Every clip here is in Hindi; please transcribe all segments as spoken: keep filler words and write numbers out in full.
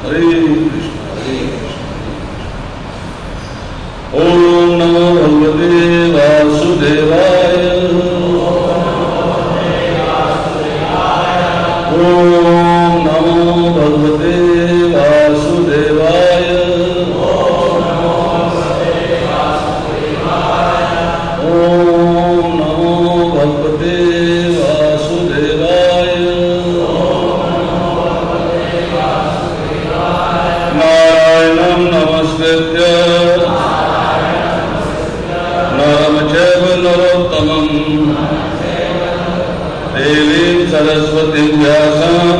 हरे कृष्ण हरे कृष्ण। ओम नमो भगवते वासुदेवाय। ओम नमो भगवते वासुदेवाय। ओम नमो भगवते वासुदेवाय। नारायणं नमस्कृत्य नरं चैव नरोत्तमं देवीं सरस्वतीं व्यासं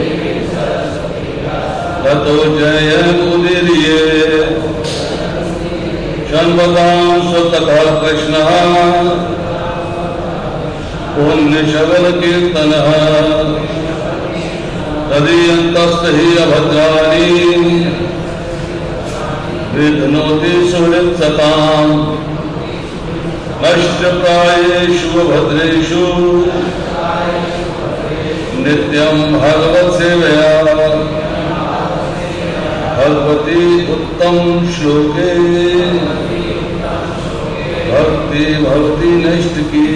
ततो जयमुदीरयेत्। शन्वतां स्वतः कृष्णः पुण्यशबलकीर्तनः तदीयन्तस्त हि अभद्राणि विघ्नोति सुहृत्सताम्। नष्टप्रायेषु भद्रेषु नित्यं भगवत्सेवया भगवती उत्तम श्लोके भक्ति भवती नैष्टिकी।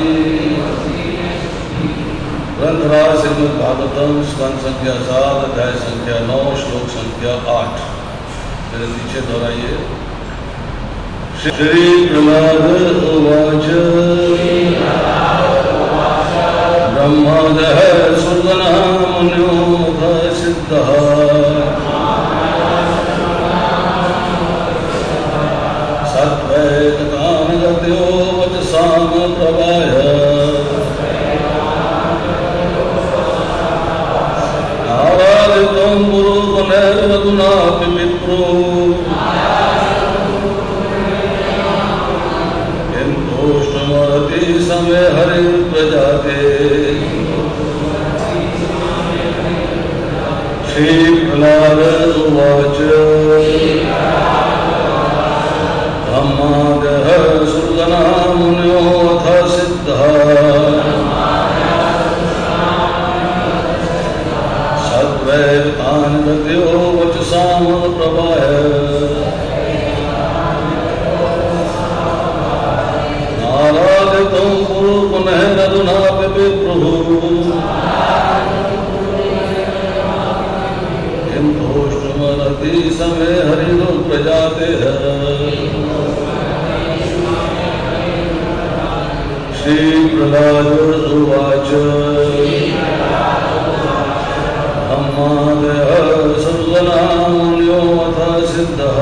ग्रंथराज श्रीमद् भागवतम स्कंद संख्या सात अध्याय संख्या नौ श्लोक संख्या आठ। मेरे पीछे दोहराइए। श्री प्रहलाद उवाच ब्रह्मादः सुरगणः मुनयो सिद्धः सत्वैतकानगत्यो वचसाम प्रवाह। नारायणं गुरुर्वनैर्वधुनापि विप्रो किन्तुष्टमरति समे हरिर्प्रजाते। श्री प्रहलाद उवाच ब्रह्मादः सुरगणः मुनयोऽथ सिद्धः सद्वैतान् गत्यो वचसाम प्रवाह। नारायणं गुरुर्पुनरधुनापि विप्रुः किन्तुष्टमरति समे हरिर्प्रजातेः। श्री प्रहलाद उवाच ब्रह्मादः सुरगणः मुनयोऽथ सिद्धः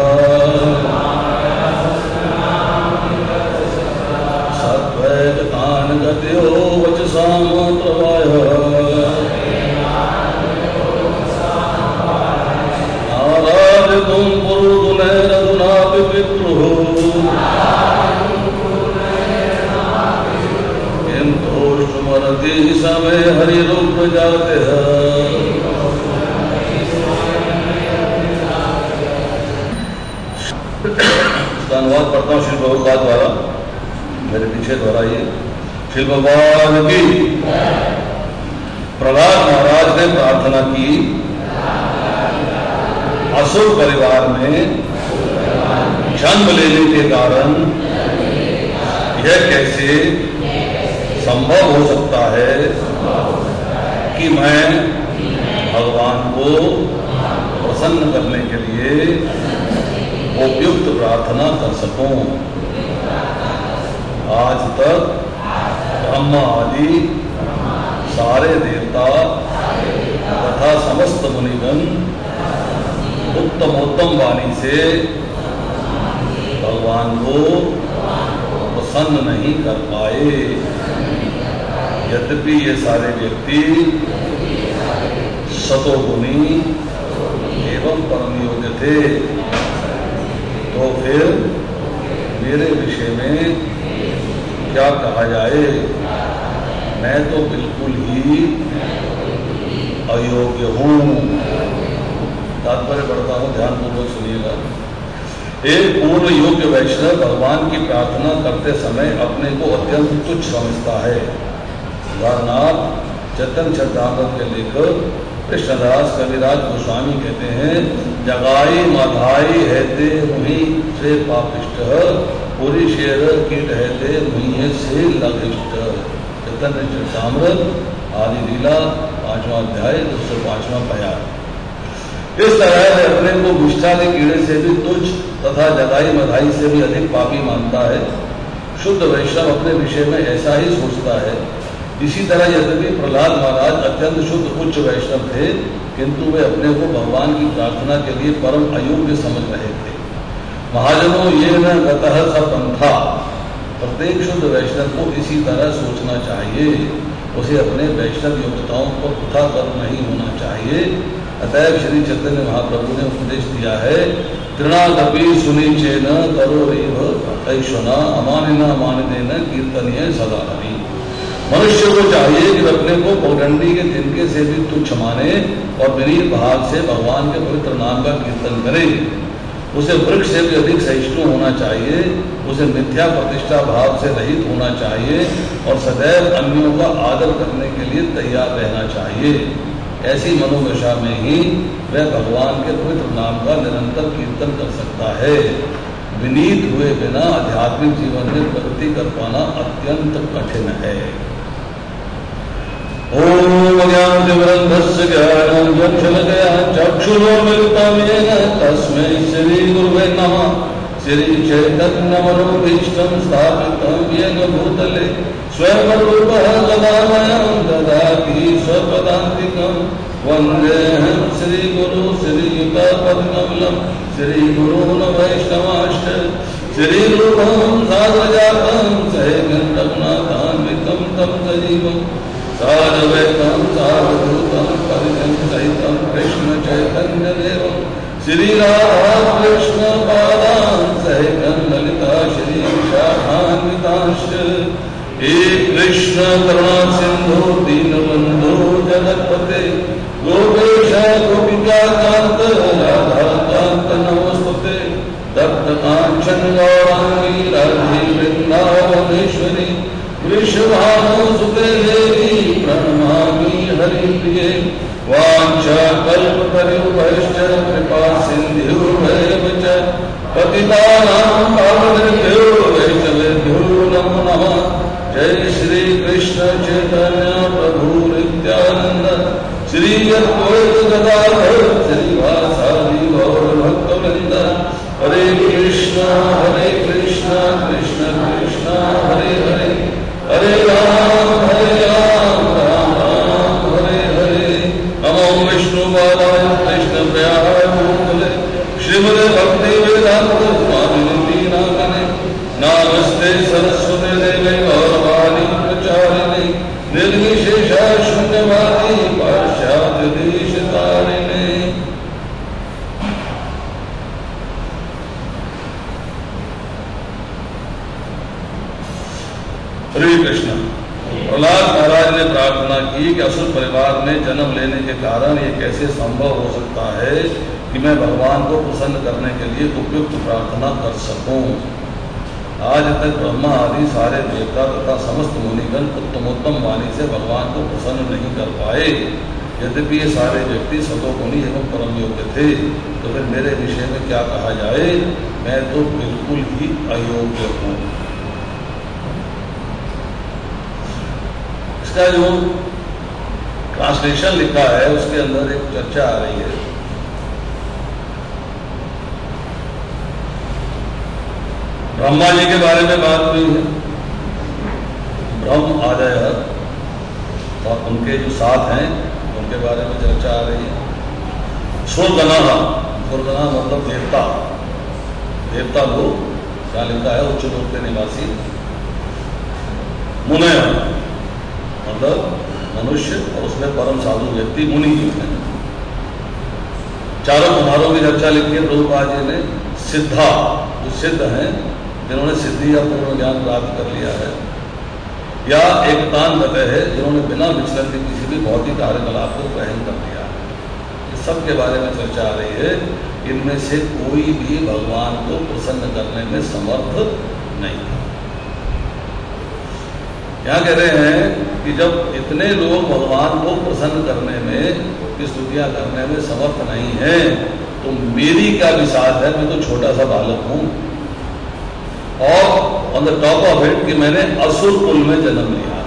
सद्वैतान् गत्यो वचसाम प्रवाह। नारायणं गुरुर्गुणैरधुनापि विप्रुः किन्तुष्टमरति समे हरिर्प्रजातेः। अनुवाद पढ़ता हूँ श्री प्रभुपाद द्वारा। मेरे पीछे दोहराइए। श्री भगवान की। प्रहलाद महाराज ने प्रार्थना की असुर परिवार में जन्म लेने के कारण यह कैसे संभव हो सकता है कि मैं भगवान को प्रसन्न करने के लिए उपयुक्त प्रार्थना कर सकूं। आज तक ब्रह्मा आदि सारे देवता तथा समस्त मुनिगण उत्तमोत्तम वाणी से भगवान को प्रसन्न नहीं कर पाए। यद्यपि ये सारे व्यक्ति सतोगुणी एवं परम योग्य थे, तो फिर मेरे विषय में क्या कहा जाए। मैं तो बिल्कुल ही अयोग्य हूँ। तात्पर्य पढ़ता हूँ, ध्यानपूर्वक सुनिएगा। एक पूर्ण योग्य वैष्णव भगवान की प्रार्थना करते समय अपने को अत्यंत तुच्छ समझता है। उदाहरणार्थ चैतन्य चरितामृत के लेखक कृष्णदास कविराज गोस्वामी कहते हैं, जगाई मधाई हैते मुहि से पापिष्ट, पूरी शेर कीट हैते मुहि से लघिष्ट। चैतन्य चरितामृत आदि लीला पांचवा अध्याय दो सौ पांचवा पया। इस तरह अपने को विष्ठा के कीड़े से भी तुच्छ तथा जगाई मधाई से भी अधिक पापी मानता है। शुद्ध वैष्णव अपने विषय में ऐसा ही सोचता है। इसी तरह यद्यपि प्रहलाद महाराज अत्यंत शुद्ध उच्च वैष्णव थे, किंतु वे अपने को भगवान की प्रार्थना के लिए परम अयोग्य समझ रहे थे। महाजनों, ये न गतः सपंथा। प्रत्येक शुद्ध वैष्णव को इसी तरह सोचना चाहिए। उसे अपने वैष्णव योग्यताओं पर पृथक नहीं होना चाहिए। अतएव श्री चैतन्य महाप्रभु ने उपदेश दिया है, तृणादपि सुनी चेन करो रेव ऐश्वना अमानिना अमानितेन कीर्तनीय सदा हरि। मनुष्य को चाहिए कि अपने को पगडंडी के तिनके से भी तुच्छ माने और विनीत भाव से भगवान के पवित्र नाम का कीर्तन करे। उसे वृक्ष से भी अधिक सहिष्णु होना चाहिए। उसे मिथ्या प्रतिष्ठा भाव से रहित होना चाहिए और सदैव अन्यों का आदर करने के लिए तैयार रहना चाहिए। ऐसी मनोदशा में ही वह भगवान के पवित्र नाम का निरंतर कीर्तन कर सकता है। विनीत हुए बिना आध्यात्मिक जीवन में प्रगति कर पाना अत्यंत कठिन है। ओम ज्ञानतिमिरन्धस्य ज्ञानाञ्जनशलाकया चक्षुरुन्मिलितं येन तस्मै श्री गुरुवे नमः। श्री चैतन्यमनोभीष्टं स्थापितं येन भूतले स्वयं रूपः गदामयं ददाति स्वपदान्तिकं। वन्देऽहं श्रीगुरु श्रीयुतापद्कमलं श्रीगुरून् वैष्णवांश्च श्रीरूपं साग्रजातं सहेतं रघुनाथान्वितं तं सजीवम् सारवैतं सारभूतं परिजन सहितं कृष्ण चैतन्य देवं श्रीराधा पादान् सहितं ललिता श्री विशाखान्वितांश्च। हे कृष्ण करुणा सिंधु दीनबन्धो जगत्पते गोपेश गोपिका कांत राधा कांत नमोस्तुते। तप्त कांचन गौरांगी राधे वृंदावनेश्वरी वृषभानुसुते देवी प्रणमामि हरिप्रिये। वाञ्छाकल्पतरुभ्यश्च कृपा सिन्धुभ्येव च पतितानां पावनेभ्यो वैष्णवेभ्यो नमो नमः। जय श्री कृष्ण चैतन्य प्रभु नित्यानंद श्री अद्वैत गदाधर श्रीवासादि गौर भक्तवृंद। हरे कृष्ण हरे कृष्ण कृष्ण कृष्ण हरे हरे हरे राम हरे राम राम राम हरे हरे। नमो विष्णुपादाय कृष्णप्रियाय भूतले श्रीमते भक्ति वेदांत स्वामिनिधि नामिने। नमस्ते सरस्वती देवे गौरवाणी प्रचारिणे निर्विशेषा शून्यवादी पाश्चात्य देशतारिणे। हरे कृष्ण। प्रहलाद महाराज ने प्रार्थना की कि असुर परिवार में जन्म लेने के कारण ये कैसे संभव हो सकता है कि मैं भगवान को प्रसन्न करने के लिए उपयुक्त प्रार्थना कर सकूं। आज तक ब्रह्मा आदि सारे देवता तथा समस्त मुनिगण उत्तमोत्तम वाणी से भगवान को प्रसन्न नहीं कर पाए। यद्यपि ये सारे व्यक्ति सतोगुणी एवं परम योग्य थे, तो फिर मेरे विषय में क्या कहा जाए, मैं तो बिल्कुल ही अयोग्य हूँ। इसका जो ट्रांसलेशन लिखा है उसके अंदर एक चर्चा आ रही है। ब्रह्मा जी के बारे में बात हुई है। ब्रह्म आदय और उनके जो साथ हैं उनके बारे में चर्चा आ रही है। सुरगना, सुरगना मतलब देवता, देवता लोग क्या लिखा है, उच्च लोक के निवासी। मुने मतलब मनुष्य और उसमें परम साधु व्यक्ति मुनि जी हैं। चारों कुमारों की चर्चा लिखी है प्रभुपाद जी ने। सिद्धा, जो सिद्ध हैं, जिन्होंने सिद्धि या पूर्ण ज्ञान प्राप्त कर लिया है, या एकतान गते है, जिन्होंने बिना विचलन के किसी भी भौतिक कार्यकलाप को ग्रहण कर लिया है। इस सब के बारे में चर्चा आ रही है। इनमें से कोई भी भगवान को प्रसन्न करने में समर्थ नहीं है। क्या कह रहे हैं कि जब इतने लोग भगवान को प्रसन्न करने में, उसकी स्तुतियां करने में समर्थ नहीं है, तो मेरी क्या विसात है, मैं तो छोटा सा बालक हूं। और on the top of it कि मैंने असुर कुल में जन्म लिया।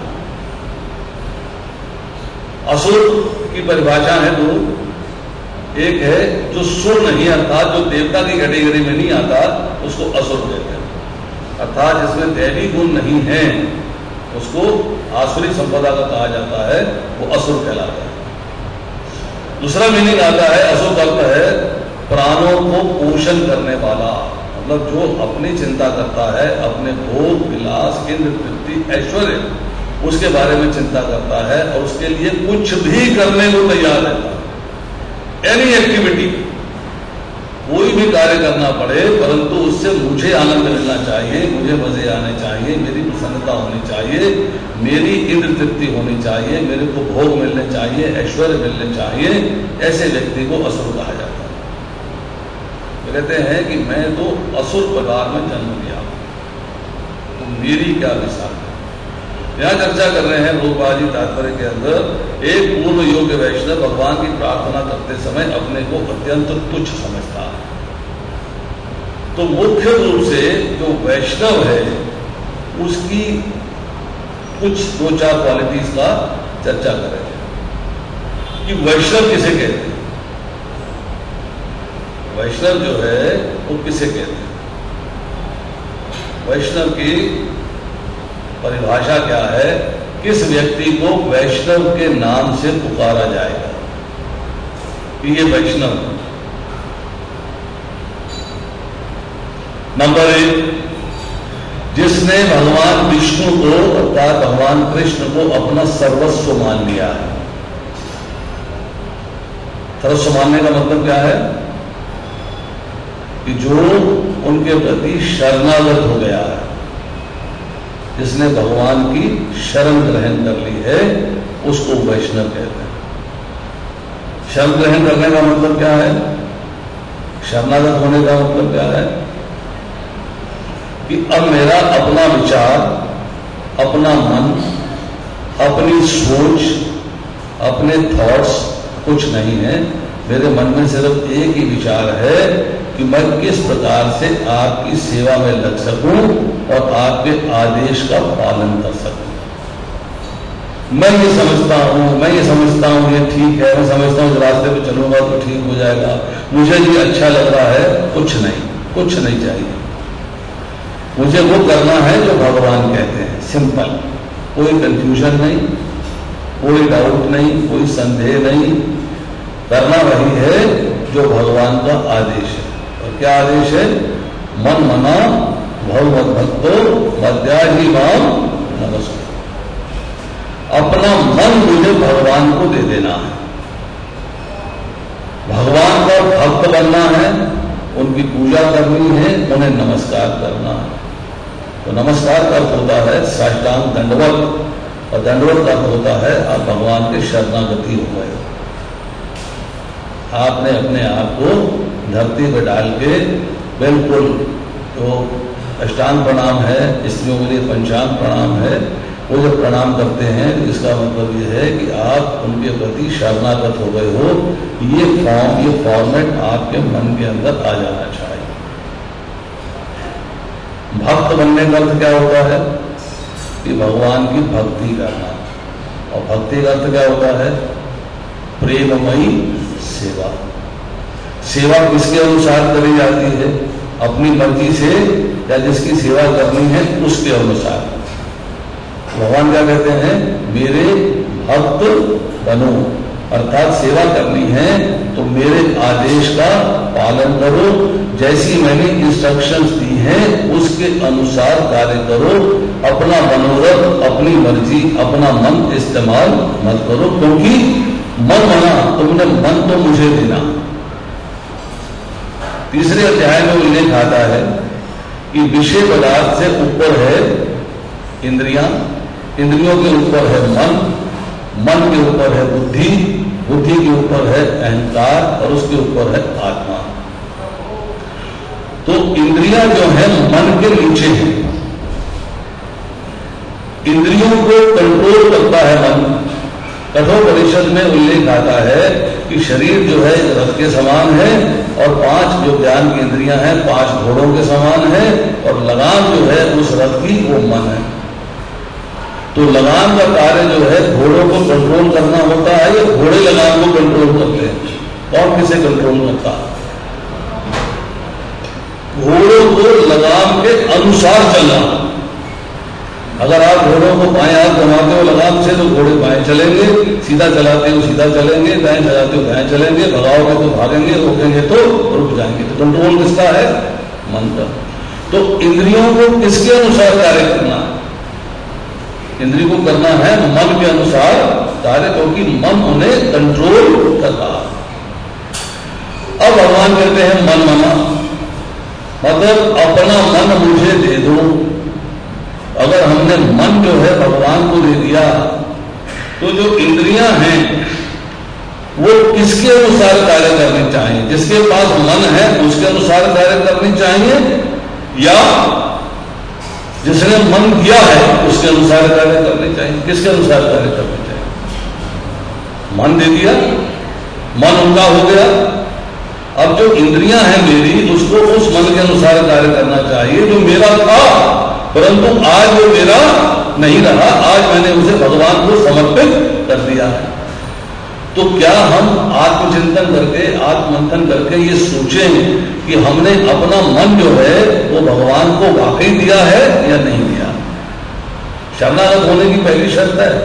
असुर की परिभाषा है दो, एक है जो सुर नहीं, अर्थात जो देवता की कैटेगरी में नहीं आता, उसको असुर कहते हैं, अर्थात जिसमें दैवी गुण नहीं है उसको आसुरी संपदा का कहा जाता है, वो असुर कहलाता है। दूसरा मीनिंग आता है, असुर का अर्थ है प्राणों को पोषण करने वाला, मतलब जो अपनी चिंता करता है, अपने भोग विलास, इंद्र तृप्ति, ऐश्वर्य, उसके बारे में चिंता करता है और उसके लिए कुछ भी करने को तैयार रहता है। एनी एक्टिविटी, कोई भी कार्य करना पड़े, परंतु उससे मुझे आनंद मिलना चाहिए, मुझे मजे आने चाहिए, मेरी प्रसन्नता होनी चाहिए, मेरी इंद्र तृप्ति होनी चाहिए, मेरे को भोग मिलने चाहिए, ऐश्वर्य मिलने चाहिए, ऐसे व्यक्ति को असुर कहा जाता है। तो कहते हैं कि मैं तो असुर प्रकार में जन्म लिया, तो मेरी क्या विसात है। यहां चर्चा कर रहे हैं लोकबाजी तात्पर्य के अंदर, एक पूर्व योग्य वैष्णव भगवान की प्रार्थना करते समय अपने को अत्यंत तुच्छ समझता है। तो मुख्य रूप से जो वैष्णव है उसकी कुछ दो चार क्वालिटीज का चर्चा करेंगे कि वैष्णव किसे कहते हैं। वैष्णव जो है वो किसे कहते हैं, वैष्णव की परिभाषा क्या है, किस व्यक्ति को वैष्णव के नाम से पुकारा जाएगा कि ये वैष्णव। नंबर एक, जिसने भगवान विष्णु को अर्थात भगवान कृष्ण को अपना सर्वस्व मान लिया है। सर्वस्व मानने का मतलब क्या है कि जो उनके प्रति शरणागत हो गया है, जिसने भगवान की शरण ग्रहण कर ली है, उसको वैष्णव कहते हैं। शरण ग्रहण करने का मतलब क्या है, शरणागत होने का मतलब क्या है कि अब मेरा अपना विचार, अपना मन, अपनी सोच, अपने थॉट्स कुछ नहीं है। मेरे मन में सिर्फ एक ही विचार है कि मैं किस प्रकार से आपकी सेवा में लग सकूं और आपके आदेश का पालन कर सकूं। मैं ये समझता हूं मैं ये समझता हूं ये ठीक है, मैं समझता हूं इस रास्ते पे चलूंगा तो ठीक हो जाएगा, मुझे ये अच्छा लग रहा है, कुछ नहीं, कुछ नहीं चाहिए। मुझे वो करना है जो भगवान कहते हैं, सिंपल, कोई कंफ्यूजन नहीं, कोई डाउट नहीं, कोई संदेह नहीं, करना वही है जो भगवान का आदेश है। और क्या आदेश है, मन मना भगवत भक्तो मध्याही माम नमस्कार। अपना मन मुझे भगवान को दे देना है, भगवान का भक्त बनना है, उनकी पूजा करनी है, उन्हें नमस्कार करना है। तो नमस्कार का अर्थ होता है साष्टांग दंडवत, और दंडवत का अर्थ होता है आप भगवान के शरणागति हो गए। आपने अपने आप को धरती पर डाल के बिल्कुल, तो अष्टांग प्रणाम है, स्त्रियों के लिए पंचांग प्रणाम है, वो जब प्रणाम करते हैं तो इसका मतलब ये है कि आप उनके प्रति शरणागत हो गए हो। ये फॉर्म, ये फॉर्मेट आपके मन के अंदर आ जाना चाहिए। भक्त बनने का अर्थ क्या होता है कि भगवान की भक्ति करना, और भक्ति का अर्थ क्या होता है, प्रेममयी सेवा। सेवा किसके अनुसार करी जाती है, अपनी मर्जी से या जिसकी सेवा करनी है उसके अनुसार। भगवान क्या कहते हैं, मेरे भक्त बनो, अर्थात सेवा करनी है तो मेरे आदेश का पालन करो, जैसी मैंने इंस्ट्रक्शंस दी हैं उसके अनुसार कार्य करो। अपना मनोरथ, अपनी मर्जी, अपना मन इस्तेमाल मत करो, क्योंकि मन मना, तुमने मन तो मुझे देना। तीसरे अध्याय में उल्लेख आता है कि विषय पदार्थ से ऊपर है इंद्रियां, इंद्रियों के ऊपर है मन, मन के ऊपर है बुद्धि, बुद्धि के ऊपर है अहंकार और उसके ऊपर है आत्मा। तो इंद्रियां जो है मन के नीचे है, इंद्रियों को कंट्रोल करता है मन। कठोपनिषद में उल्लेख आता है कि शरीर जो है रथ के समान है और पांच जो ज्ञान की इंद्रियां हैं पांच घोड़ों के समान है और लगाम जो है उस रथ की वो मन है। तो लगाम का कार्य जो है घोड़ों को कंट्रोल करना होता है या घोड़े लगाम को कंट्रोल करते हैं? कौन किसे कंट्रोल करता है? घोड़ों को लगाम के अनुसार चलना। अगर आप घोड़ों को बाएं हाथ घुमाते हो लगाम से तो घोड़े बाएं चलेंगे, सीधा चलाते हो सीधा चलेंगे, दाएं चलाते हो दाएं चलेंगे, भगाओगे तो भागेंगे, रोकेंगे तो रुक जाएंगे। तो कंट्रोल किसका है? मन का। तो इंद्रियों को किसके अनुसार कार्य करना है? इंद्रिय को करना है मन के अनुसार कार्य, क्योंकि मन उन्हें कंट्रोल कर रहा है। अब भगवान कहते हैं मन मना, मतलब अपना मन मुझे दे दो। अगर हमने मन जो है भगवान को दे दिया तो जो इंद्रियां हैं वो किसके अनुसार कार्य करनी चाहिए? जिसके पास मन है उसके अनुसार कार्य करनी चाहिए या जिसने मन दिया है उसके अनुसार कार्य करनी चाहिए? किसके अनुसार कार्य करनी चाहिए? मन दे दिया, मन उनका हो गया। अब जो इंद्रियां हैं मेरी उसको उस मन के अनुसार कार्य करना चाहिए जो मेरा था, परंतु आज वो मेरा नहीं रहा, आज मैंने उसे भगवान को समर्पित कर दिया है। तो क्या हम आत्मचिंतन करके आत्ममंथन करके ये सोचें कि हमने अपना मन जो है वो भगवान को वाकई दिया है या नहीं दिया? शरणागत होने की पहली शर्त है,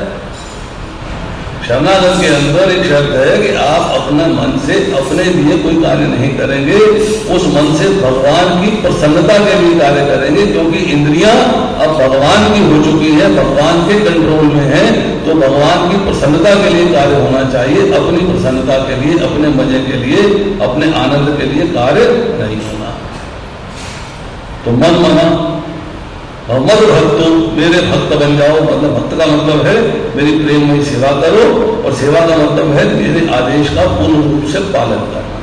शरणागत के अंदर एक शर्त है कि आप अपने मन से अपने लिए कोई कार्य नहीं करेंगे, उस मन से भगवान की प्रसन्नता के लिए कार्य करेंगे। क्योंकि इंद्रियां अब भगवान की हो चुकी है, भगवान के कंट्रोल में है, तो भगवान की प्रसन्नता के लिए कार्य होना चाहिए। अपनी प्रसन्नता के लिए, अपने मजे के लिए, अपने आनंद के लिए कार्य नहीं होना। तो मन मना और मद भक्तो, मेरे भक्त बन जाओ। मतलब भक्त का मतलब है मेरी प्रेम में सेवा करो, और सेवा का मतलब है मेरे आदेश का पूर्ण रूप से पालन करना।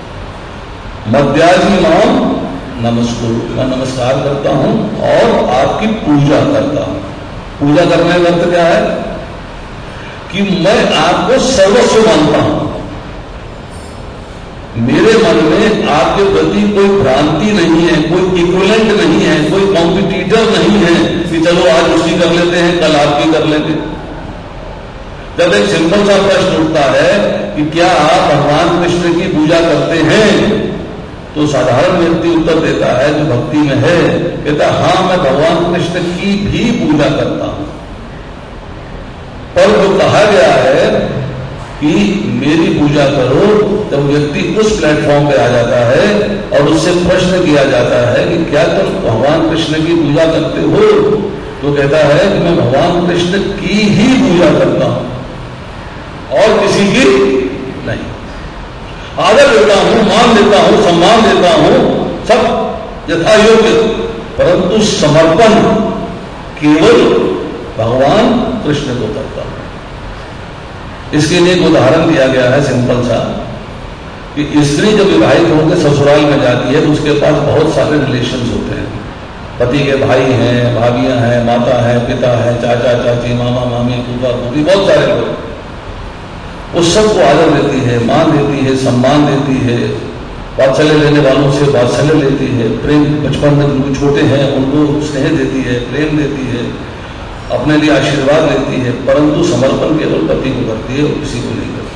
मध्याजी माम नमस्कुरु, मैं नमस्कार करता हूं और आपकी पूजा करता हूं। पूजा करने का अर्थ क्या है? कि मैं आपको सर्वस्व मानता हूं। मेरे मन में आपके प्रति कोई भ्रांति नहीं है, कोई इक्विवेलेंट नहीं है, कोई कॉम्पिटिटर नहीं है कि चलो आज उसकी कर लेते हैं कल आपकी कर लेंगे। जब एक सिंपल सा प्रश्न उठता है कि क्या आप भगवान कृष्ण की पूजा करते हैं, तो साधारण व्यक्ति उत्तर देता है जो भक्ति में है, कहता हां मैं भगवान कृष्ण की भी पूजा करता हूं। पर जो कहा गया है कि मेरी पूजा करो, जब व्यक्ति उस प्लेटफॉर्म पे आ जाता है और उससे प्रश्न किया जाता है कि क्या तुम भगवान कृष्ण की पूजा करते हो, तो कहता है कि मैं भगवान कृष्ण की ही पूजा करता हूं और किसी की नहीं। आदर देता हूं, मान देता हूं, सम्मान देता हूं, सब यथा योग्य, परंतु समर्पण केवल भगवान कृष्ण को करता हूं। इसके लिए एक उदाहरण दिया गया है सिंपल सा, कि स्त्री जब विवाहित होकर ससुराल में जाती है तो उसके पास बहुत सारे रिलेशंस होते हैं। पति के भाई हैं, भाभियां हैं, माता है, पिता है, चाचा चाची, मामा मामी, फूफा फूफी, बहुत सारे लोग। उस सबको आदर देती है, मान देती है, सम्मान देती है, वात्सल्य लेने वालों से वात्सल्य लेती है, प्रेम बचपन में जो छोटे हैं उनको स्नेह देती है, प्रेम देती है, अपने लिए आशीर्वाद लेती है, परंतु समर्पण केवल पति को करती है और किसी को नहीं करती।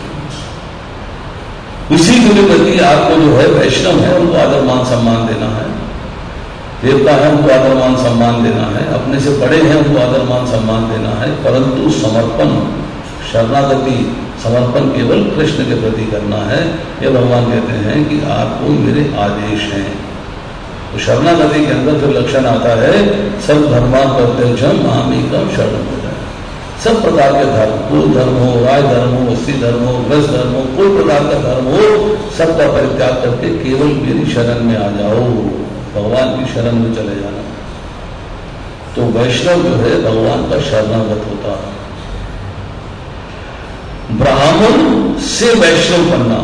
उसी के प्रति आपको जो है वैष्णव है उनको आदर मान सम्मान देना है, देवता है उनको आदर मान सम्मान देना है, अपने से बड़े हैं उनको आदर मान सम्मान देना है, परंतु समर्पण शरणागति समर्पण केवल कृष्ण के प्रति करना है। ये भगवान कहते हैं कि आपको मेरे आदेश हैं। तो शरणागति के अंदर जो लक्षण आता है, सब धर्मा प्रत्यक्षम मामेकम शरणं व्रज। सब प्रकार के धर्म, कुल धर्म हो, राय धर्म हो, स्त्री धर्म हो, गृहस्थ धर्म हो, कोई प्रकार का धर्म हो, सबका परित्याग करके केवल मेरी शरण में आ जाओ, भगवान की शरण में चले जाना। तो वैष्णव जो है भगवान का शरणागत होता है। ब्राह्मण से वैष्णव बनना,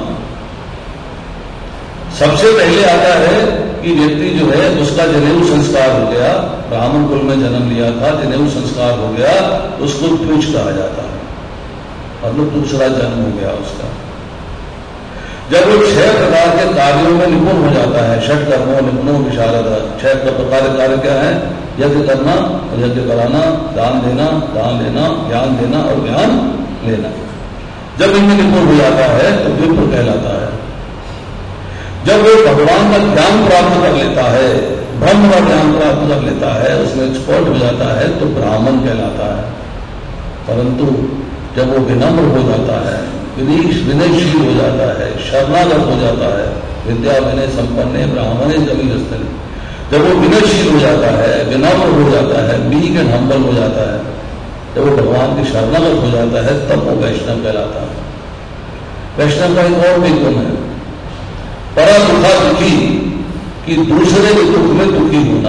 सबसे पहले आता है कि व्यक्ति जो है उसका जनेऊ संस्कार हो गया, ब्राह्मण कुल में जन्म लिया था, जनेऊ संस्कार हो गया, उसको तुच्छ कहा जाता है, मतलब दूसरा जन्म हो गया उसका। जब वो छह प्रकार के कार्यों में निपुण हो जाता है, षट कर्मों निपुणों विशारद, छह प्रकार के कार्य क्या है? यज्ञ करना और यज्ञ कराना, दान देना, दान लेना, ज्ञान देना और ज्ञान लेना। जब इनमें निपुण हो जाता है तो विप्र कहलाता है। जब वो भगवान का ज्ञान प्राप्त कर लेता है, ब्रह्म का ज्ञान प्राप्त कर लेता है, उसमें एक्सपर्ट हो जाता है तो ब्राह्मण कहलाता है। परंतु जब वो विनम्र हो जाता है, विनयशील हो जाता है, शरणागत हो जाता है, विद्या विनय संपन्न ब्राह्मणे जमीन, जब वो विनयशील हो जाता है, विनम्र हो जाता है, मीक एंड हम्बल हो जाता है, जब वो भगवान की शरणागत हो जाता है, तब वो वैष्णव कहलाता है। वैष्णव का एक और भी गुण है, परा दुखा दुखी, कि दूसरे के दुख में दुखी होना।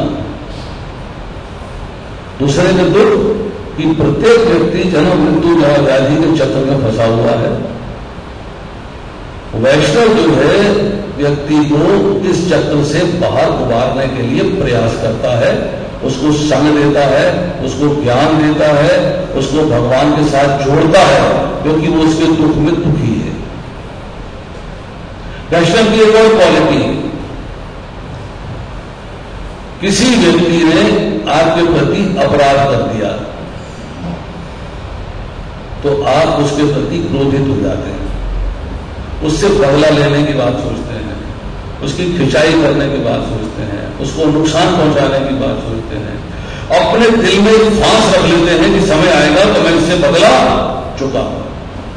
दूसरे के दुख कि प्रत्येक व्यक्ति जन्म मृत्यु जरा व्याधि के चक्र में फंसा हुआ है। वैष्णव जो है व्यक्ति को इस चक्र से बाहर उबारने के लिए प्रयास करता है, उसको संग देता है, उसको ज्ञान देता है, उसको भगवान के साथ जोड़ता है, क्योंकि वो उसके दुख में दुखी है। वैष्णव की एक और क्वालिटी, किसी व्यक्ति ने आपके प्रति अपराध कर दिया तो आप उसके प्रति क्रोधित हो जाते हैं, उससे बदला लेने की बात सोचते हैं, उसकी खिंचाई करने की बात सोचते हैं, उसको नुकसान पहुंचाने की बात सोचते हैं, अपने दिल में फांस रख लेते हैं कि समय आएगा तो मैं इससे बदला चुका हूं।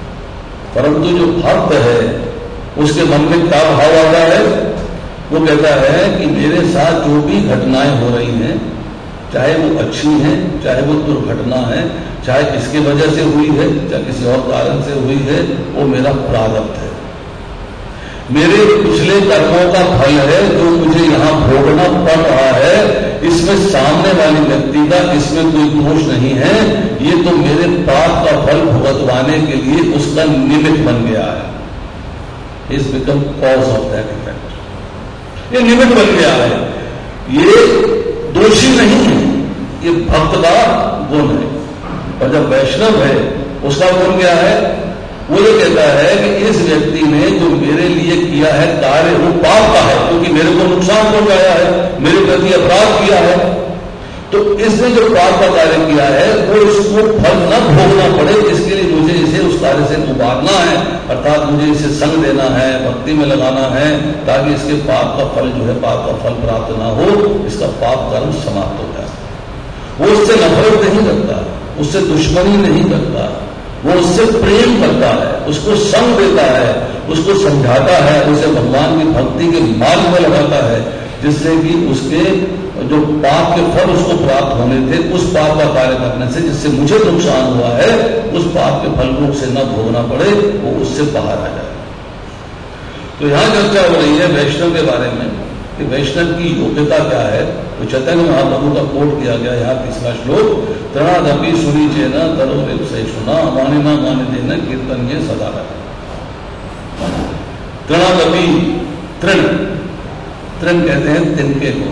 परंतु जो भक्त है उसके मन में क्या भाव आता है? वो कहता है कि मेरे साथ जो भी घटनाएं हो रही हैं, चाहे वो अच्छी हैं, चाहे वो दुर्घटना है, चाहे किसकी वजह से हुई है, चाहे किसी और कारण से हुई है, वो मेरा प्रारब्ध है, मेरे पिछले कर्मों का फल है जो मुझे यहां भोगना पड़ रहा है। इसमें सामने वाले व्यक्ति का इसमें कोई दोष नहीं है, ये तो मेरे पाप का फल भुगतवाने के लिए उसका निमित्त बन गया है। Is become cause of that effect, ये निमित्त बन गया है, ये दोषी नहीं है, ये भक्त का गुण है। और जब वैष्णव है उसका गुण क्या है? वो ये कहता है कि इस व्यक्ति ने जो मेरे लिए किया है कार्य वो पाप का है, क्योंकि मेरे को नुकसान पहुंचाया है, मेरे प्रति अपराध किया है, तो इसने जो पाप का कार्य किया है वो इसको फल न भोगना पड़े, इसके लिए मुझे इसे उस कार्य से उबारना है, अर्थात मुझे इसे संग देना है, भक्ति में लगाना है, ताकि इसके पाप का फल जो है, पाप का फल प्राप्त ना हो, इसका पाप कर्म समाप्त हो जाए। वो उससे नफरत नहीं करता, उससे दुश्मनी नहीं करता, वो उससे प्रेम करता है, उसको संग देता है, उसको समझाता है, उसे भगवान की भक्ति के मार्ग में लगाता है, जिससे कि उसके जो पाप के फल उसको प्राप्त होने थे, उस पाप का कार्य करने से जिससे मुझे नुकसान हुआ है, उस पाप के फल को उसे न भोगना पड़े, वो उससे बाहर आ जाए। तो यहां चर्चा हो रही है वैष्णव के बारे में कि वैष्णव की योग्यता क्या है। तो चैतन्य महाप्रभु का कोट किया गया यहाँ तीसरा श्लोक, तृणादपि सुनी चेना तरो सहिष्णुना मानिना मानि देना कीर्तन ये सदा रहे। तृणादपि, तृण तृण कहते हैं तिनके को।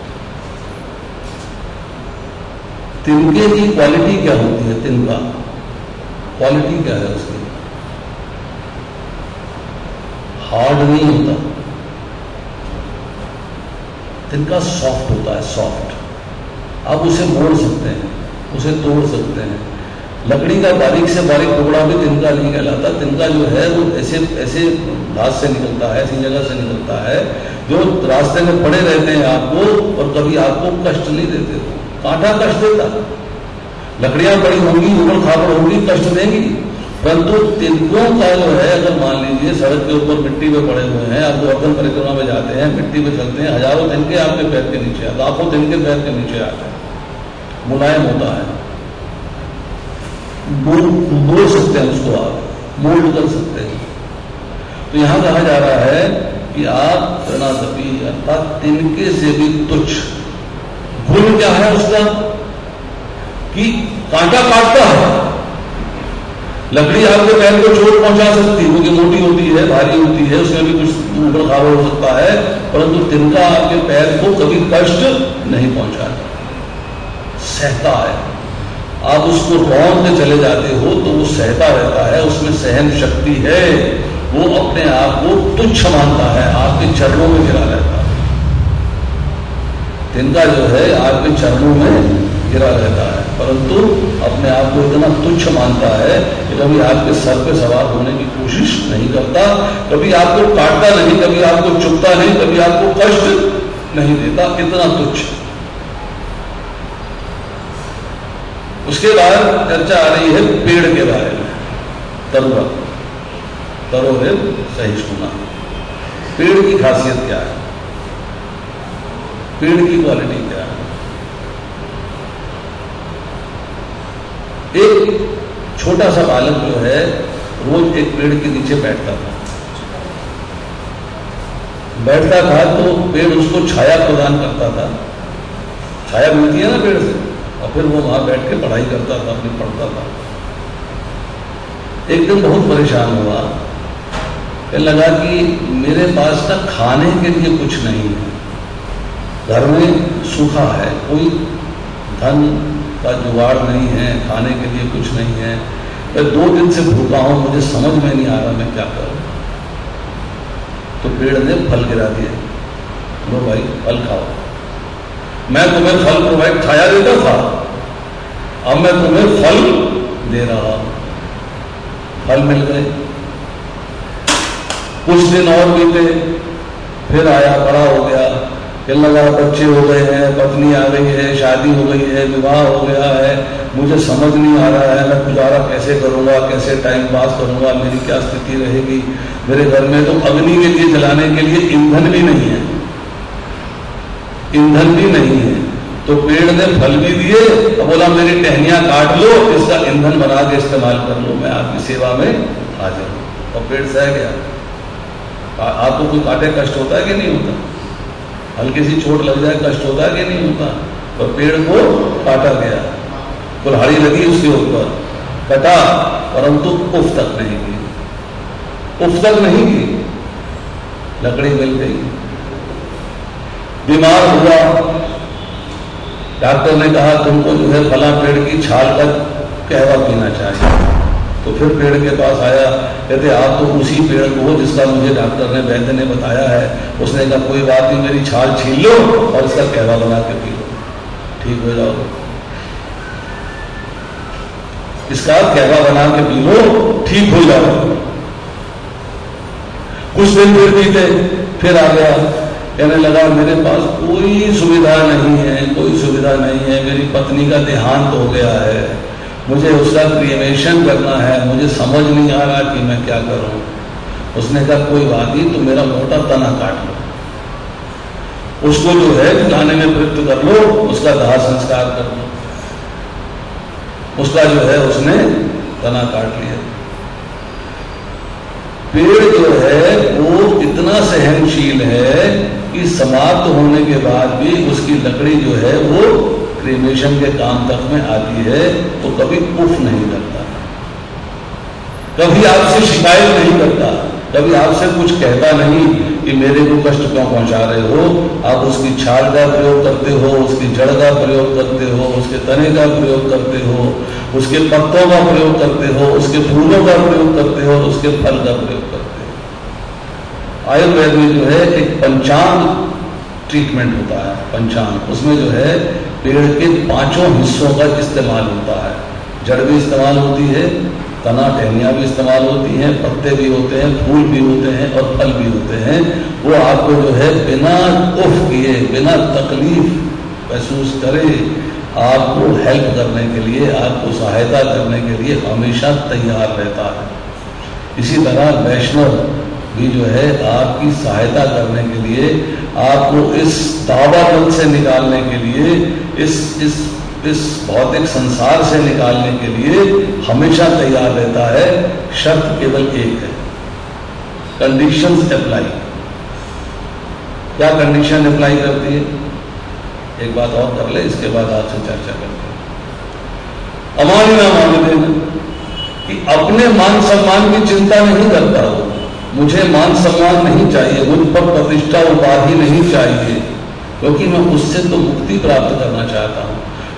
तिनके की क्वालिटी क्या होती है? तिनका क्वालिटी क्या है उसकी? हार्ड नहीं होता, तिनका सॉफ्ट होता है, सॉफ्ट। आप उसे मोड़ सकते हैं, उसे तोड़ सकते हैं। लकड़ी का बारीक से बारीक टुकड़ा भी तिनका नहीं कहलाता। तिनका जो है वो ऐसे ऐसे घास से निकलता है, ऐसी जगह से निकलता है जो रास्ते में पड़े रहते हैं आपको, और कभी आपको कष्ट नहीं देते। कांटा कष्ट देता, लकड़ियां बड़ी होंगी, उबड़ खाबड़ होंगी, कष्ट देंगी, परंतु तिनकों का जो है, अगर मान लीजिए सड़क के ऊपर मिट्टी में पड़े हुए हैं, आप गोवर्धन परिक्रमा में जाते हैं, मिट्टी में चलते हैं, हजारों तिनके आपके पैर के नीचे आते, लाखों तिनके पैर के नीचे आते हैं, मुलायम होता है, बोल सकते हैं उसको, आप मोल्ड कर सकते हैं। तो यहां कहा जा रहा है कि आप तृणादपि अर्थात तिनके से भी तुच्छ। गुण क्या है उसका? कि कांटा काटता है, लकड़ी आपके पैर को चोट पहुंचा सकती है क्योंकि मोटी होती है, भारी होती है, उसमें भी कुछ ऊपर खाबड़ हो सकता है, परंतु तिनका आपके पैर को कभी कष्ट नहीं पहुंचाता। सहता है। आप उसको रौंद के चले जाते हो तो वो सहता रहता है, उसमें सहन शक्ति है, वो अपने आप को तुच्छ मानता है, आपके चरणों में गिरा रहता है। तिनका जो है आपके चरणों में गिरा रहता है, परंतु अपने आप को इतना तुच्छ मानता है कि कभी आपके सर पे सवार होने की कोशिश नहीं करता, कभी आपको काटता नहीं, कभी आपको चुभता नहीं, कभी आपको कष्ट नहीं देता, इतना तुच्छ। उसके बाद चर्चा आ रही है पेड़ के बारे में। तरुआ तरोरे सहिष्णुता, पेड़ की खासियत क्या है, पेड़ की क्वालिटी क्या है। एक छोटा सा बालक जो है रोज एक पेड़ के नीचे बैठता था बैठता था तो पेड़ उसको छाया प्रदान करता था, छाया मिलती है ना पेड़ से, और फिर वो वहां बैठ के पढ़ाई करता था, अपनी पढ़ता था। एक दिन बहुत परेशान हुआ, कहने लगा कि मेरे पास ना खाने के लिए कुछ नहीं है, घर में सूखा है, कोई धन का जुगाड़ नहीं है, खाने के लिए कुछ नहीं है, मैं दो दिन से भूखा हूं, मुझे समझ में नहीं आ रहा मैं क्या करूं। तो पेड़ ने फल गिरा दिए, लो भाई फल खाओ, मैं तुम्हें फल प्रोवाइड छाया देता था, अब मैं तुम्हें फल दे रहा हूं। फल मिल गए, कुछ दिन और बीते, फिर आया, बड़ा हो गया, कहने लगा बच्चे हो गए हैं, पत्नी आ गई है, शादी हो गई है, विवाह हो गया है, मुझे समझ नहीं आ रहा है मैं गुजारा कैसे करूंगा, कैसे टाइम पास करूंगा, मेरी क्या स्थिति रहेगी। मेरे घर में तो अग्नि के लिए जलाने के लिए ईंधन भी नहीं है, ईंधन भी नहीं है। तो पेड़ ने फल भी दिए और बोला मेरी टहनियां काट लो, इसका ईंधन बना के इस्तेमाल कर लो, मैं आपकी सेवा में हाजिर हूं। और पेड़ सह गया। आपको कोई काटे कष्ट होता है कि नहीं होता, हल्की सी चोट लग जाए कष्ट होता है कि नहीं होता, तो पेड़ को काटा गया, कुल्हाड़ी लगी उसके ऊपर, कटा, परंतु उफ तक नहीं की, उफ तक नहीं की, लकड़ी मिल गई। बीमार हुआ, डॉक्टर ने कहा तुमको जो है फला पेड़ की छाल का कहवा पीना चाहिए। तो फिर पेड़ के पास आया, कहते आप तो उसी पेड़ को हो जिसका मुझे डॉक्टर ने वैद्य ने बताया है। उसने कहा कोई बात नहीं, मेरी छाल छील लो और इसका कहवा बना के पी लो, ठीक हो जाओ। इसका कहवा बना के पी लो, ठीक हो जाओ। कुछ दिन फिर बीते, फिर आ गया, कहने लगा मेरे पास कोई सुविधा नहीं है, कोई सुविधा नहीं है, मेरी पत्नी का देहांत हो गया है, मुझे उसका क्रिएमेशन करना है, मुझे समझ नहीं आ रहा कि मैं क्या करूं। उसने कहा कोई बात नहीं, तो मेरा मोटा तना काट लो, उसको जो है जलाने में प्रयुक्त कर लो, उसका दाह संस्कार कर लो। उसका जो है उसने तना काट लिया। पेड़ जो है वो इतना सहनशील है कि समाप्त होने के बाद भी उसकी लकड़ी जो है वो क्रीमेशन के काम तक में आती है, तो कभी उफ नहीं करता, कभी आपसे शिकायत नहीं करता, कभी आपसे कुछ कहता नहीं कि मेरे को कष्ट क्यों पहुंचा रहे हो। आप उसकी छाल का प्रयोग करते हो, उसकी जड़ का प्रयोग करते हो, उसके तने का प्रयोग करते हो, उसके पत्तों का प्रयोग करते हो, उसके फूलों का प्रयोग करते हो, उसके फल का प्रयोग करते हो। आयुर्वेद में जो है एक पंचांग ट्रीटमेंट होता है, पंचांग, उसमें जो है पेड़ के पांचों हिस्सों का इस्तेमाल होता है। जड़ भी इस्तेमाल होती है, तना टहनियाँ भी इस्तेमाल होती हैं, पत्ते भी होते हैं, फूल भी होते हैं और फल भी होते हैं। वो आपको जो है बिना उफ किए, बिना तकलीफ महसूस करे, आपको हेल्प करने के लिए, आपको सहायता करने के लिए हमेशा तैयार रहता है। इसी तरह वैष्णव भी जो है आपकी सहायता करने के लिए, आपको इस दावापन से निकालने के लिए, इस इस इस भौतिक संसार से निकालने के लिए हमेशा तैयार रहता है। शर्त केवल एक है, कंडीशंस अप्लाई। क्या कंडीशन अप्लाई करती है? एक बात और कर ले, इसके बाद आपसे चर्चा करते हैं। अमानी ना मानते हैं कि अपने मान सम्मान की चिंता नहीं करता हो, मुझे मान सम्मान नहीं चाहिए, मुझ पर प्रतिष्ठा उपाधि नहीं चाहिए, क्योंकि मैं उससे तो मुक्ति प्राप्त करना चाहता हूं।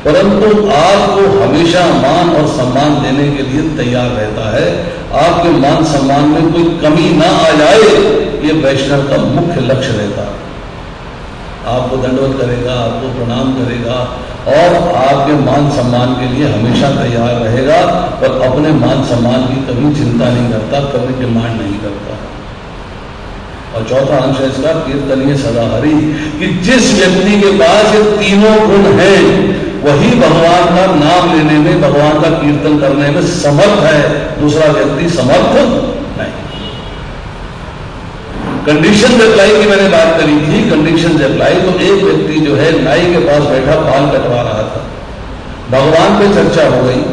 परंतु आपको हमेशा मान और सम्मान देने के लिए तैयार रहता है। आपके मान सम्मान में कोई कमी ना आ जाए, ये वैष्णव का मुख्य लक्ष्य रहता है। आपको दंडवत करेगा, आपको प्रणाम करेगा और आपके मान सम्मान के लिए हमेशा तैयार रहेगा, पर अपने मान सम्मान की कभी चिंता नहीं करता, कभी डिमांड नहीं करता। और चौथा अंश है इसका कीर्तनीय सदा हरि, कि जिस व्यक्ति के पास ये तीनों गुण हैं वही भगवान का नाम लेने में, भगवान का कीर्तन करने में समर्थ है, दूसरा व्यक्ति समर्थ नहीं। कंडीशन अप्लाई की मैंने बात करी थी। कंडीशन अप्लाई तो एक व्यक्ति जो है नाई के पास बैठा बाल कटवा रहा था, भगवान पे चर्चा हो गई।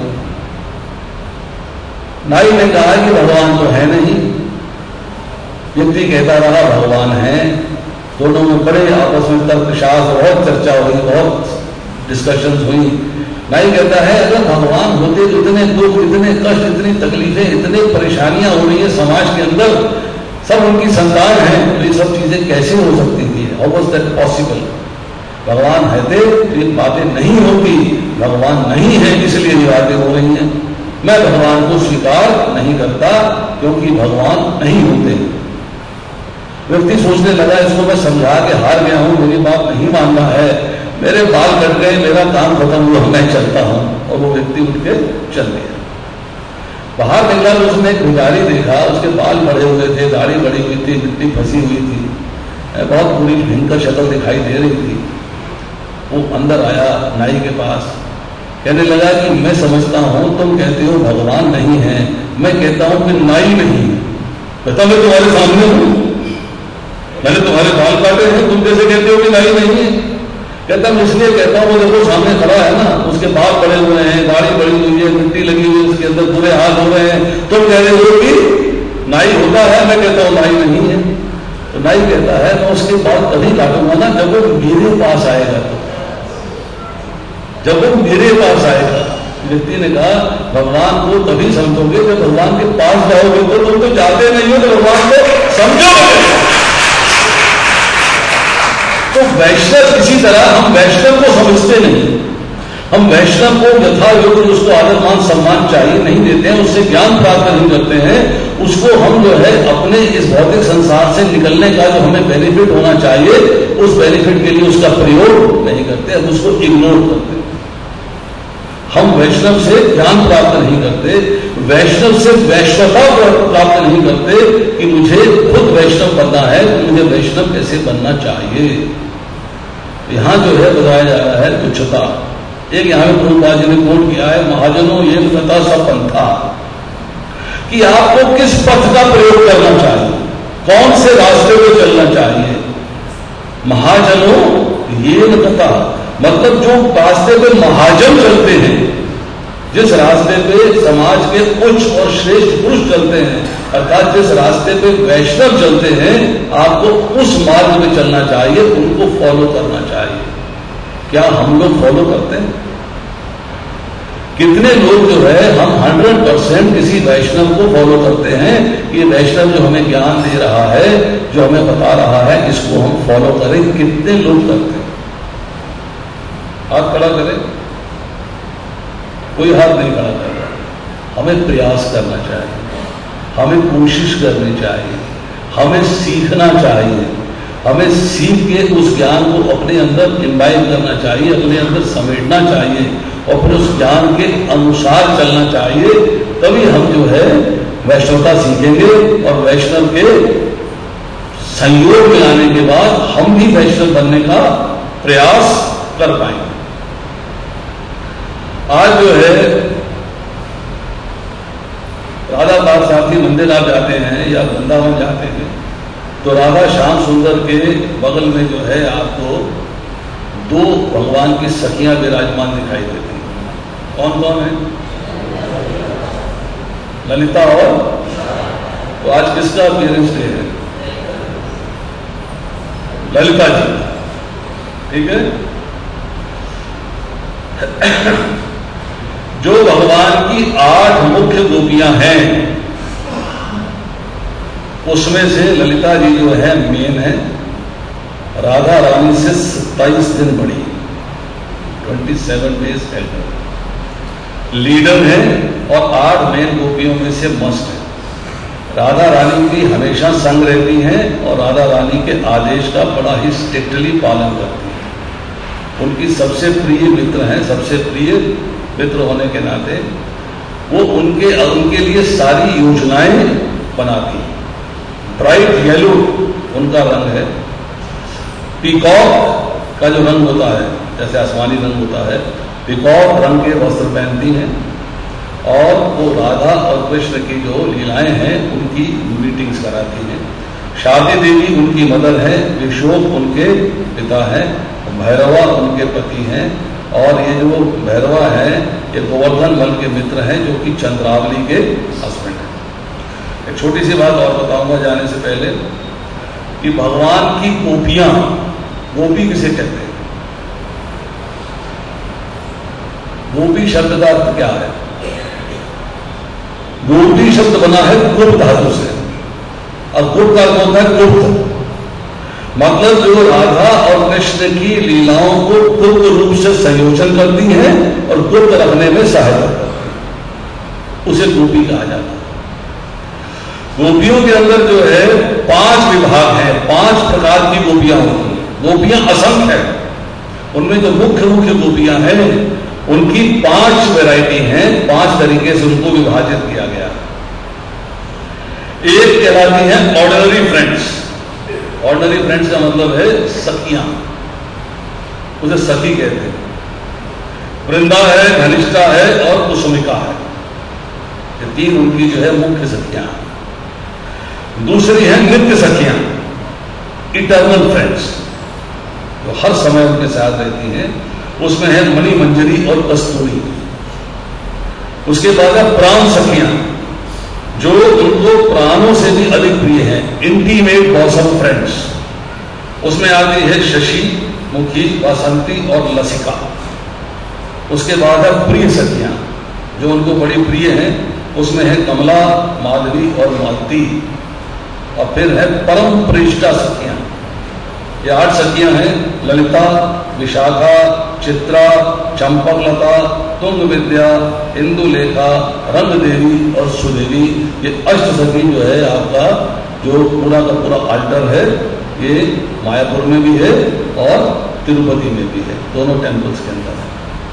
नाई ने कहा कि भगवान तो है नहीं, व्यक्ति कहता रहा भगवान है। दोनों में बड़े आपस में तर्कशास्त्र, बहुत चर्चा हुई, बहुत डिस्कशंस हुई। नाई कहता है अगर भगवान होते तो इतने दुख, इतने कष्ट, इतनी तकलीफें, इतने परेशानियां हो रही है समाज के अंदर, सब उनकी संतान है, तो ये सब चीजें कैसे हो सकती थी? How was that possible? भगवान है थे तो ये बातें नहीं होती, भगवान नहीं है इसलिए ये बातें हो रही हैं। मैं भगवान को स्वीकार नहीं करता क्योंकि भगवान नहीं होते। व्यक्ति सोचने लगा इसको मैं समझा के हार गया हूं, मेरी बात नहीं मानना है, मेरे बाल कट गए, मेरा काम खत्म हुआ, मैं चलता हूं। और वो व्यक्ति उठ के चल गया। बाहर निकला तो उसने एक भिखारी देखा, उसके बाल बड़े हुए थे, दाढ़ी बड़ी हुई थी, मिट्टी फंसी हुई थी, बहुत बुरी भयंकर शक्ल दिखाई दे रही थी। वो अंदर आया नाई के पास, कहने लगा कि मैं समझता हूं तुम कहते हो भगवान नहीं है, मैं कहता हूं कि नाई नहीं है। कहता मैं तुम्हारे सामने हूं, मैंने तुम्हारे बाल काटे हैं, तुम कैसे कहते हो कि नाई नहीं है? कहता मैं इसलिए कहता हूं, वो देखो सामने खड़ा है ना, उसके बाल बड़े हुए हैं, दाढ़ी बड़ी हुई है, मिट्टी लगी हुई है, उसके अंदर बुरे हाल हो रहे हैं, तुम कह रहे हो कि नाई होता है, मैं कहता हूं नाई नहीं है। तो नाई कहता है मैं उसके बाल तभी काटूंगा ना जब वो मेरे पास आएगा, जब वो मेरे पास आएगा। व्यक्ति ने कहा भगवान को तभी समझोगे जब भगवान के पास जाओगे, तो तुम तो जाते नहीं हो तो भगवान को समझोगे। तो वैष्णव इसी तरह, हम वैष्णव को समझते नहीं, हम वैष्णव को यथा योग्य उसको आदर मान सम्मान चाहिए नहीं देते हैं, उससे ज्ञान प्राप्त नहीं करते हैं, उसको हम जो है अपने इस भौतिक संसार से निकलने का जो हमें बेनिफिट होना चाहिए उस बेनिफिट के लिए उसका प्रयोग नहीं करते, हम उसको इग्नोर करते हैं। हम वैष्णव से ज्ञान प्राप्त नहीं करते, वैष्णव से वैष्णवता प्राप्त नहीं करते कि मुझे खुद वैष्णव बनना है, तो मुझे वैष्णव कैसे बनना चाहिए। यहां जो है बताया जा रहा है तुच्छता। एक यहां में प्रभुपाद जी ने कोट किया है, महाजनों ये कथा सब पंथा, कि आपको किस पथ का प्रयोग करना चाहिए, कौन से रास्ते पे चलना चाहिए। महाजनों ये कथा मतलब जो रास्ते पे महाजन चलते हैं, जिस रास्ते पे समाज के उच्च और श्रेष्ठ पुरुष चलते हैं, अर्थात जिस रास्ते पे वैष्णव चलते हैं, आपको उस मार्ग में चलना चाहिए, उनको फॉलो करना चाहिए। क्या हम लोग फॉलो करते हैं? कितने लोग जो है हम हंड्रेड परसेंट किसी वैष्णव को फॉलो करते हैं, ये वैष्णव जो हमें ज्ञान दे रहा है, जो हमें बता रहा है, इसको हम फॉलो करें। कितने लोग करते हैं? हाथ खड़ा करें, कोई हाथ नहीं खड़ा कर रहा। हमें प्रयास करना चाहिए, हमें कोशिश करनी चाहिए, हमें सीखना चाहिए, हमें सीख के उस ज्ञान को अपने अंदर इम्बाइब करना चाहिए, अपने अंदर समेटना चाहिए और फिर उस ज्ञान के अनुसार चलना चाहिए। तभी हम जो है वैष्णवता सीखेंगे और वैष्णव के संयोग में आने के बाद हम भी वैष्णव बनने का प्रयास कर पाएंगे। आज जो है राधा बाग साथी मंदिर आप जाते हैं या वृंदावन जाते हैं तो राधा श्याम सुंदर के बगल में जो है आपको दो भगवान की सखियां विराजमान दिखाई देती हैं। कौन कौन है? ललिता और तो आज किसका अपीयरेंस डे है? ललिता जी, ठीक है। जो भगवान की आठ मुख्य गोपियां हैं उसमें से ललिता जी जो है मेन है। राधा रानी से सत्ताईस दिन बड़ी, सत्ताईस डेज एल्डर, लीडर है और आठ मेन गोपियों में से मस्ट है। राधा रानी की हमेशा संग रहती हैं और राधा रानी के आदेश का बड़ा ही स्ट्रिक्टली पालन करती हैं। उनकी सबसे प्रिय मित्र हैं, सबसे प्रिय मित्र होने के नाते वो उनके उनके लिए सारी योजनाएं बनाती हैं। ब्राइट येलो उनका रंग है। पीकॉक का जो रंग होता है, जैसे आसमानी रंग होता है, पीकॉक रंग के वस्त्र पहनती हैं और वो राधा और कृष्ण की जो लीलाएं हैं उनकी मीटिंग्स कराती हैं। शारदी देवी उनकी मदर है, विशोक उनके पिता हैं, भैरवा उनके पति हैं और ये जो भैरवा है ये गोवर्धन मल के मित्र हैं जो कि चंद्रावली के हस्बैंड हैं। एक छोटी सी बात और बताऊंगा जाने से पहले कि भगवान की गोपियां, गोपी किसे कहते हैं? गोपी शब्द का अर्थ क्या है? गोपी शब्द बना है गुप्त धातु से और गुप्त का अर्थ होता है गुप्त, मतलब जो राधा और कृष्ण की लीलाओं को गुप्त रूप से संयोजन करती हैं और गुप्त रखने में सहायता करती हैं, उसे गोपी कहा जाता है। गोपियों के अंदर जो है पांच विभाग हैं, पांच प्रकार की गोपियां होती हैं। गोपियां असंख्य है, उनमें जो मुख्य मुख्य गोपियां हैं उनकी पांच वैरायटी हैं, पांच तरीके से उनको विभाजित किया गया। एक कहलाती है ऑर्डिनरी फ्रेंड्स। ऑर्डिनरी फ्रेंड्स का मतलब है सखियां, उसे सखी कहते हैं। वृंदा है, घनिष्ठा है और कुसुमिका है, ये तीन उनकी जो है मुख्य सखियां। दूसरी है नित्य सखियां, इटर्नल फ्रेंड्स, जो हर समय उनके साथ रहती हैं। उसमें है मणि मंजरी और कस्तूरी। उसके बाद है प्राण सखियां, जो उनको प्राणों से भी अधिक प्रिय हैं, इंटीमेट बॉसम फ्रेंड्स। उसमें आती है शशि, मुखी, वासंती और लसिका। उसके बाद है प्रिय सखियां, जो उनको बड़ी प्रिय हैं। उसमें है कमला, माधवी और मालती। और फिर है परम प्रेष्ठा सखियां। ये आठ सखियां हैं, ललिता, विशाखा, चित्रा, चंपकलता, तुंग विद्या, इंदुलेखा, रंग देवी और सुदेवी। ये अष्ट सखी जो है आपका जो पूरा का पूरा आल्टर है, ये मायापुर में भी है और तिरुपति में भी है, दोनों टेम्पल्स के अंदर है।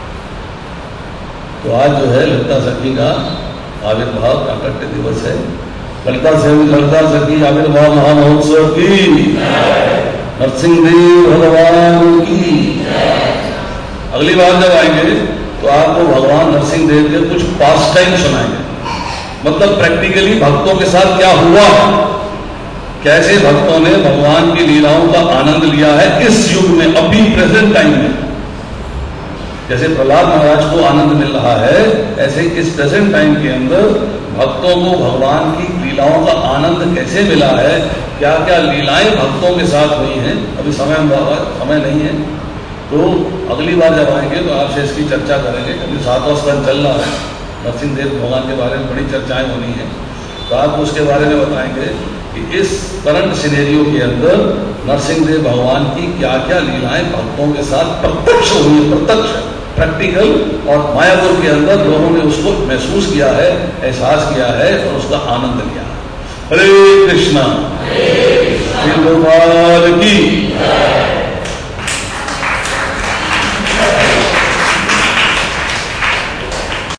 तो आज जो है ललिता सखी का आविर्भाव प्राकट्य दिवस है। ललिता से ललिता सखी आविर्भाव महामहोत्सव की, नरसिंह देव भगवान की। अगली बार जब आएंगे तो आपको भगवान नरसिंह देव के कुछ पास टाइम सुनाएंगे, मतलब प्रैक्टिकली भक्तों के साथ क्या हुआ, कैसे भक्तों ने भगवान की लीलाओं का आनंद लिया है इस युग में, अभी प्रेजेंट टाइम में। जैसे प्रहलाद महाराज को आनंद मिल रहा है, ऐसे इस प्रेजेंट टाइम के अंदर भक्तों को भगवान की लीलाओं का आनंद कैसे मिला है, क्या क्या लीलाएं भक्तों के साथ हुई हैं। अभी समय समय नहीं है, तो अगली बार जब आएंगे तो आपसे इसकी चर्चा करेंगे। क्योंकि सातवां स्कंद चल रहा है, नरसिंह देव भगवान के बारे में बड़ी चर्चाएं होनी है, तो आपको उसके बारे में बताएंगे कि इस करंट सिनेरियो के अंदर नरसिंह देव भगवान की क्या क्या लीलाएं भक्तों के साथ प्रत्यक्ष हुई, प्रत्यक्ष प्रैक्टिकल, और मायापुर के अंदर लोगों ने उसको महसूस किया है, एहसास किया है और उसका आनंद लिया। हरे कृष्णा, श्री गोपाल की।